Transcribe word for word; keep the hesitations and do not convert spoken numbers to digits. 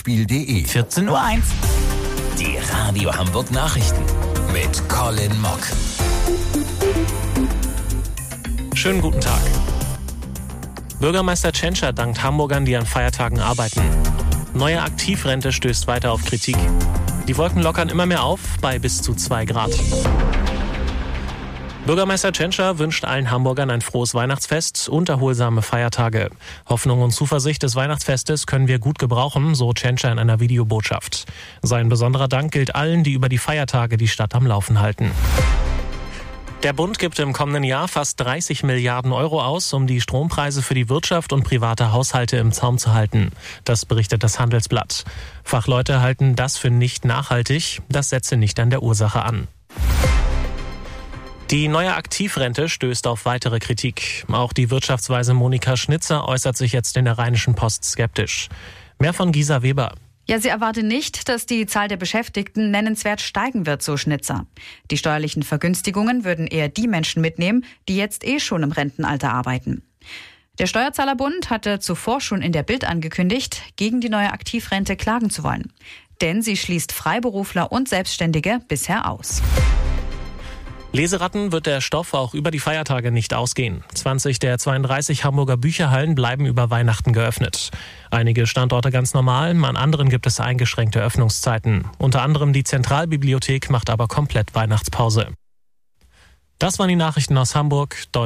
Tippspiel punkt de. vierzehn Uhr eins. Die Radio Hamburg Nachrichten mit Colin Mock. Schönen guten Tag. Bürgermeister Tschentscher dankt Hamburgern, die an Feiertagen arbeiten. Neue Aktivrente stößt weiter auf Kritik. Die Wolken lockern immer mehr auf bei bis zu zwei Grad. Bürgermeister Tschentscher wünscht allen Hamburgern ein frohes Weihnachtsfest und erholsame Feiertage. Hoffnung und Zuversicht des Weihnachtsfestes können wir gut gebrauchen, so Tschentscher in einer Videobotschaft. Sein besonderer Dank gilt allen, die über die Feiertage die Stadt am Laufen halten. Der Bund gibt im kommenden Jahr fast dreißig Milliarden Euro aus, um die Strompreise für die Wirtschaft und private Haushalte im Zaum zu halten. Das berichtet das Handelsblatt. Fachleute halten das für nicht nachhaltig. Das setze nicht an der Ursache an. Die neue Aktivrente stößt auf weitere Kritik. Auch die Wirtschaftsweise Monika Schnitzer äußert sich jetzt in der Rheinischen Post skeptisch. Mehr von Gisa Weber. Ja, sie erwarte nicht, dass die Zahl der Beschäftigten nennenswert steigen wird, so Schnitzer. Die steuerlichen Vergünstigungen würden eher die Menschen mitnehmen, die jetzt eh schon im Rentenalter arbeiten. Der Steuerzahlerbund hatte zuvor schon in der Bild angekündigt, gegen die neue Aktivrente klagen zu wollen. Denn sie schließt Freiberufler und Selbstständige bisher aus. Leseratten wird der Stoff auch über die Feiertage nicht ausgehen. zwanzig der zweiunddreißig Hamburger Bücherhallen bleiben über Weihnachten geöffnet. Einige Standorte ganz normal, an anderen gibt es eingeschränkte Öffnungszeiten. Unter anderem die Zentralbibliothek macht aber komplett Weihnachtspause. Das waren die Nachrichten aus Hamburg.